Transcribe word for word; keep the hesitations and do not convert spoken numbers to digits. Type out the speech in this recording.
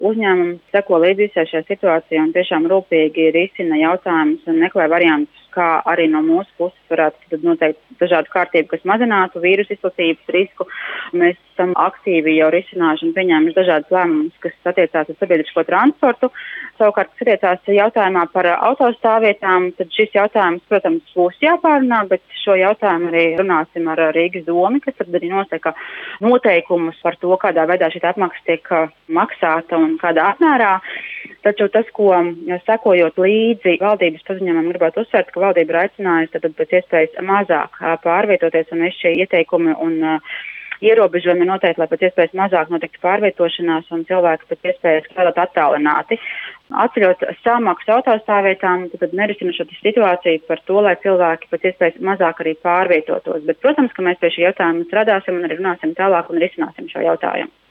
uzņēmumi seko līdzi visai šajā situācijā un tiešām rūpīgi risina jautājumus un meklē variantus, kā arī no mūsu puses varētu noteikt dažādu kārtību, kas mazinātu vīrusu izplatības risku. Mēs esam aktīvi jau risinājuši un pieņēmuši dažādas lēmumus, kas attiecās uz sabiedrisko transportu. Savukārt, kas attiecās jautājumā par autostāvvietām, tad šis jautājums, protams, būs jāpārunā, bet šo jautājumu arī runāsim ar Rīgas domi, kas tad arī nosaka noteikumus par to, kādā veidā šī atmaksa tiek maksāta un kādā apmērā. Taču tas, ko sekojot līdzi valdības paziņojumam, gribētu uzsvērt, ka valdība ir aicinājusi tad pēc iespējas mazāk pārvietoties un visi šie ieteikumi un uh, ierobežojumi noteikti, lai pēc iespējas mazāk notiktu pārvietošanās un cilvēki pēc iespējas strādāt attālināti. Atceļot samaksu autostāvvietām, tad nerisina šo situāciju par to, lai cilvēki pēc iespējas mazāk arī pārvietotos. Bet, protams, ka mēs pie šī jautājuma strādāsim un arī runāsim tālāk un risināsim šo jautājumu.